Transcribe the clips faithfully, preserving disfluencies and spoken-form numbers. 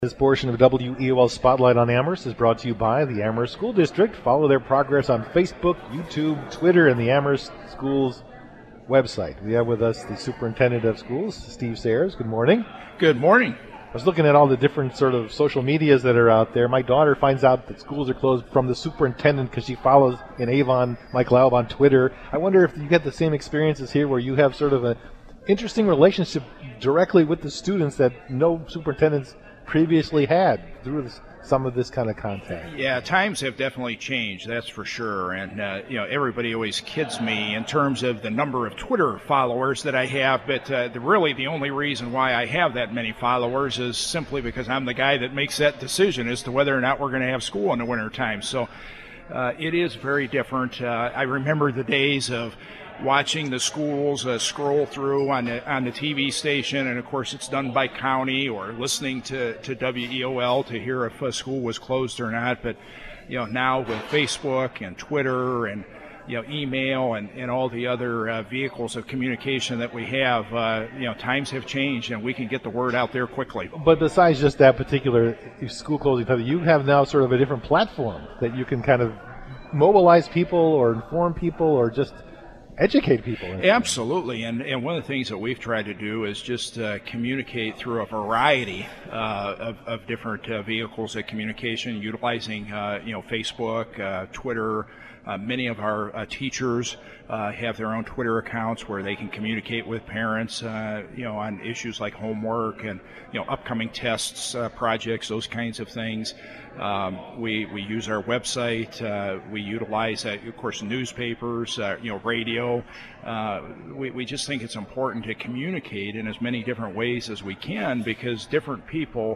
This portion of W E O L Spotlight on Amherst is brought to you by the Amherst School District. Follow their progress on Facebook, YouTube, Twitter, and the Amherst Schools website. We have with us the Superintendent of Schools, Steve Sayers. Good morning. Good morning. I was looking at all the different sort of social medias that are out there. My daughter finds out that schools are closed from the superintendent because she follows in Avon Mike Laub on Twitter. I wonder if you get the same experiences here where you have sort of an interesting relationship directly with the students that no superintendents previously had through this, some of this kind of contact. Yeah, times have definitely changed, that's for sure. And, uh, you know, everybody always kids me in terms of the number of Twitter followers that I have. But uh, the, really the only reason why I have that many followers is simply because I'm the guy that makes that decision as to whether or not we're going to have school in the wintertime. So uh, it is very different. Uh, I remember the days of watching the schools uh, scroll through on the on the T V station, and of course it's done by county, or listening to, to W E O L to hear if a school was closed or not. But you know, now with Facebook and Twitter and you know email and, and all the other uh, vehicles of communication that we have, uh, you know, times have changed and we can get the word out there quickly. But besides just that particular school closing time, you have now sort of a different platform that you can kind of mobilize people or inform people or just educate people. Absolutely, and and one of the things that we've tried to do is just uh, communicate through a variety uh, of, of different uh, vehicles of communication, utilizing uh, you know Facebook, uh, Twitter. Uh, many of our uh, teachers uh, have their own Twitter accounts where they can communicate with parents, uh, you know, on issues like homework and you know upcoming tests, uh, projects, those kinds of things. Um, we we use our website. Uh, we utilize, uh, of course, newspapers, uh, you know, radio. Uh, we we just think it's important to communicate in as many different ways as we can, because different people,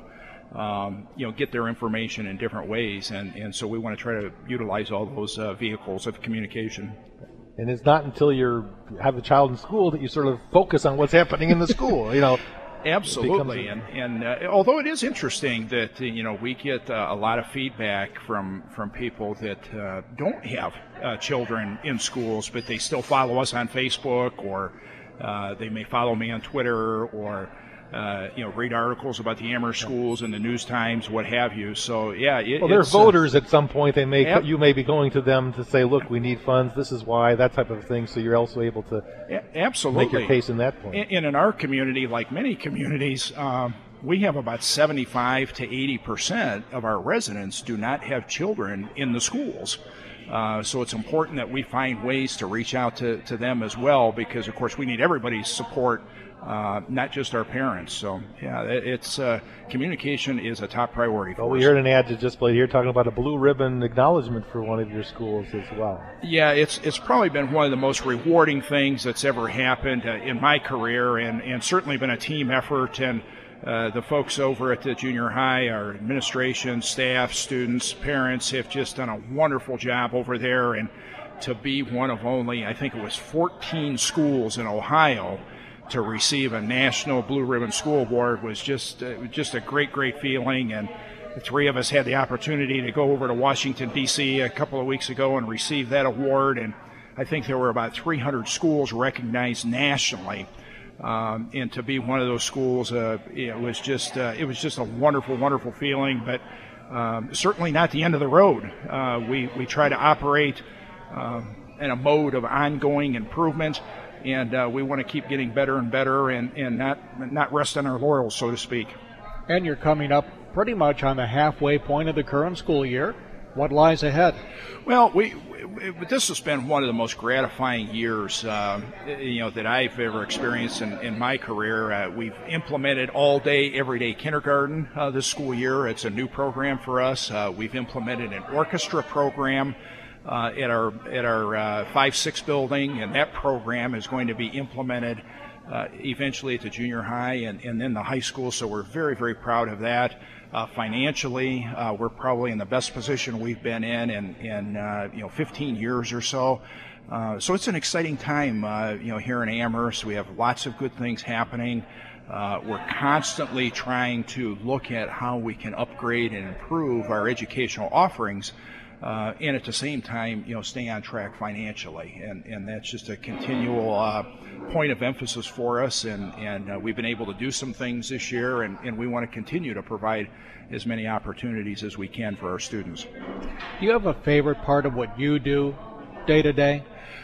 Um, you know, get their information in different ways, and, and so we want to try to utilize all those uh, vehicles of communication. And it's not until you have a child in school that you sort of focus on what's happening in the school, you know. Absolutely, and and uh, although it is interesting that uh, you know we get uh, a lot of feedback from from people that uh, don't have uh, children in schools, but they still follow us on Facebook, or uh, they may follow me on Twitter, or Uh, you know, read articles about the Amherst schools in the News Times, what have you. So, yeah. It, well, they're voters uh, at some point. They may yep. you may be going to them to say, look, we need funds, this is why, that type of thing. So you're also able to absolutely make your case in that point. And in our community, like many communities, um, we have about seventy-five to eighty percent of our residents do not have children in the schools. Uh, so it's important that we find ways to reach out to, to them as well, because, of course, we need everybody's support, uh, not just our parents. So, yeah, it, it's uh, communication is a top priority for well, us. We heard an ad to just play here talking about a blue ribbon acknowledgement for one of your schools as well. Yeah, it's it's probably been one of the most rewarding things that's ever happened uh, in my career, and, and certainly been a team effort. And Uh, the folks over at the junior high, our administration, staff, students, parents have just done a wonderful job over there. And to be one of only, I think it was fourteen schools in Ohio to receive a National Blue Ribbon School Award was just uh, just a great, great feeling. And the three of us had the opportunity to go over to Washington, D C a couple of weeks ago and receive that award. And I think there were about three hundred schools recognized nationally. Um, and to be one of those schools, uh, it was just uh, it was just a wonderful, wonderful feeling. But um, certainly not the end of the road. Uh, we we try to operate um, in a mode of ongoing improvement, and uh, we want to keep getting better and better, and, and not not rest on our laurels, so to speak. And you're coming up pretty much on the halfway point of the current school year. What lies ahead? Well, we, we this has been one of the most gratifying years, uh, you know, that I've ever experienced in, in my career. Uh, we've implemented all-day, everyday kindergarten uh, this school year. It's a new program for us. Uh, we've implemented an orchestra program uh, at our at our uh, five six building, and that program is going to be implemented uh, eventually at the junior high and, and then the high school. So we're very, very proud of that. Uh, financially, uh, we're probably in the best position we've been in in, in uh, you know fifteen years or so. Uh, so it's an exciting time, uh, you know, here in Amherst. We have lots of good things happening. Uh, we're constantly trying to look at how we can upgrade and improve our educational offerings, uh, and at the same time, you know, stay on track financially. And, and that's just a continual uh, point of emphasis for us. And, and uh, we've been able to do some things this year, and, and we want to continue to provide as many opportunities as we can for our students. Do you have a favorite part of what you do day to day?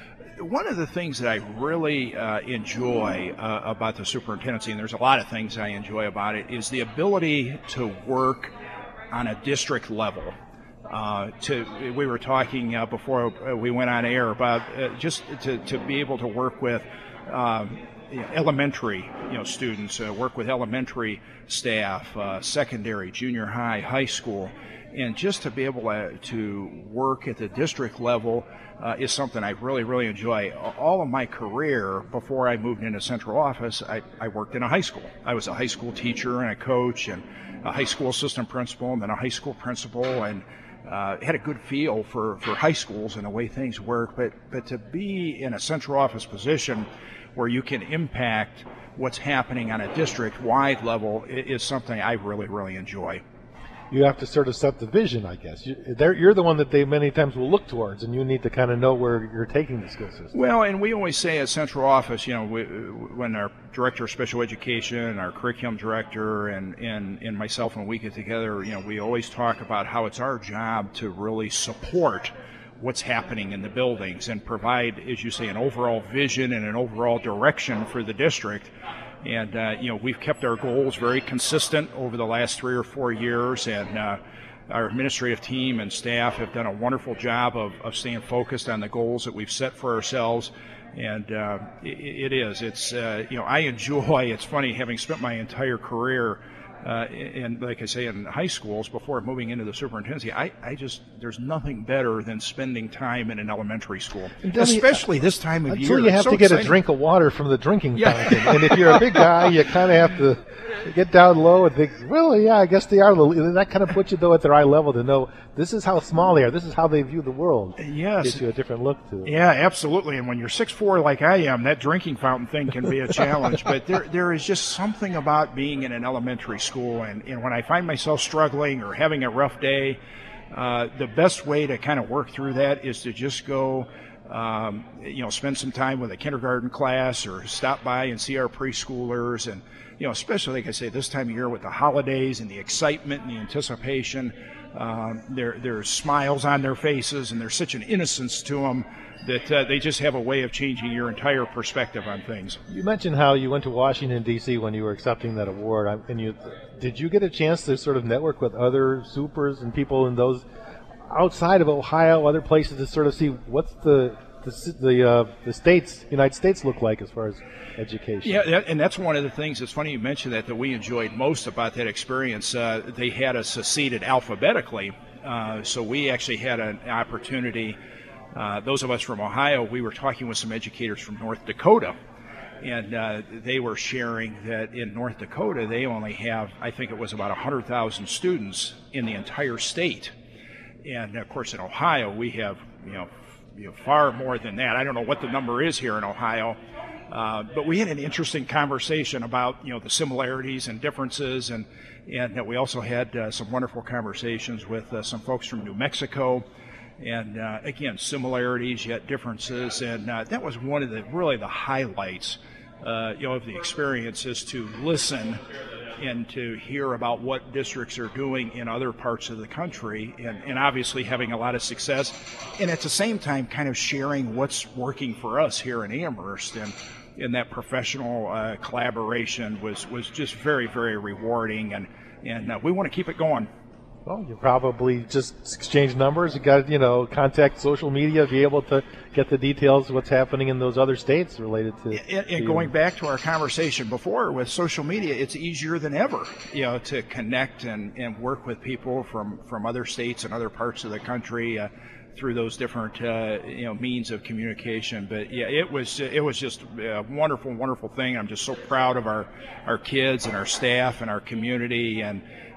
One of the things that I really uh, enjoy uh, about the superintendency, and there's a lot of things I enjoy about it, is the ability to work on a district level. Uh, to we were talking uh, before we went on air about uh, just to, to be able to work with um, you know, elementary you know students, uh, work with elementary staff, uh, secondary, junior high, high school, and just to be able to, to work at the district level uh, is something I really, really enjoy. All of my career, before I moved into central office, I, I worked in a high school. I was a high school teacher and a coach and a high school assistant principal and then a high school principal, and uh, had a good feel for, for high schools and the way things work. But, but to be in a central office position where you can impact what's happening on a district-wide level is something I really, really enjoy. You have to sort of set the vision, I guess. You, you're the one that they many times will look towards, and you need to kind of know where you're taking the school system. Well, and we always say at central office, you know, we, when our director of special education, our curriculum director, and, and, and myself, when we get together, you know, we always talk about how it's our job to really support what's happening in the buildings and provide, as you say, an overall vision and an overall direction for the district. And, uh, you know, we've kept our goals very consistent over the last three or four years, and uh, our administrative team and staff have done a wonderful job of, of staying focused on the goals that we've set for ourselves. And uh, it, it is. It's, uh, you know, I enjoy, it's funny, having spent my entire career Uh, and like I say, in high schools before moving into the superintendency, I, I just, there's nothing better than spending time in an elementary school, especially this time of until year. Until you have so to get exciting. a drink of water from the drinking Yeah. fountain. And if you're a big guy, you kind of have to get down low and think, well, yeah, I guess they are. That kind of puts you, though, at their eye level to know this is how small they are. This is how they view the world. Yes. Gives you a different look to it. Yeah, absolutely. And when you're six foot four like I am, that drinking fountain thing can be a challenge. But there, there is just something about being in an elementary school. And, and when I find myself struggling or having a rough day, uh, the best way to kind of work through that is to just go, um, you know, spend some time with a kindergarten class or stop by and see our preschoolers. And, you know, especially, like I say, this time of year with the holidays and the excitement and the anticipation, um, there, there's smiles on their faces and there's such an innocence to them that uh, they just have a way of changing your entire perspective on things. You mentioned how you went to Washington, D C when you were accepting that award. And you, did you get a chance to sort of network with other supers and people in those outside of Ohio, other places, to sort of see what's the the the, uh, the states, United States, look like as far as education? Yeah, that, and that's one of the things. It's funny you mentioned that that we enjoyed most about that experience. Uh, they had us seated alphabetically, uh, so we actually had an opportunity. Uh, those of us from Ohio, we were talking with some educators from North Dakota, and uh, they were sharing that in North Dakota they only have, I think it was about one hundred thousand students in the entire state, and of course in Ohio we have, you know, you know far more than that. I don't know what the number is here in Ohio, uh, but we had an interesting conversation about, you know, the similarities and differences, and and uh, we also had uh, some wonderful conversations with uh, some folks from New Mexico. And uh, again, similarities yet differences, and uh, that was one of the really the highlights, uh, you know, of the experience, is to listen and to hear about what districts are doing in other parts of the country, and, and obviously having a lot of success, and at the same time, kind of sharing what's working for us here in Amherst, and and that professional uh, collaboration was was just very, very rewarding, and and uh, we want to keep it going. Well, you probably just exchange numbers. You got, you know, contact social media, be able to get the details of what's happening in those other states related to. And, and going back to our conversation before, with social media, it's easier than ever, you know, to connect and, and work with people from, from other states and other parts of the country uh, through those different, uh, you know, means of communication. But yeah, it was it was just a wonderful, wonderful thing. I'm just so proud of our our kids and our staff and our community, and.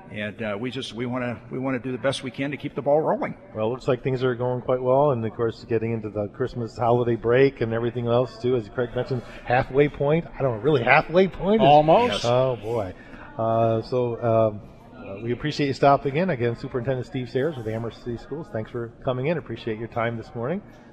and uh, we just we want to we want to do the best we can to keep the ball rolling. Well, it looks like things are going quite well, and of course, getting into the Christmas holiday break and everything else too, as Craig mentioned, halfway point. I don't know, really halfway point. Is, Almost. Oh boy. Uh, so um, uh, we appreciate you stopping in again, Superintendent Steve Sayers with Amherst City Schools. Thanks for coming in. Appreciate your time this morning.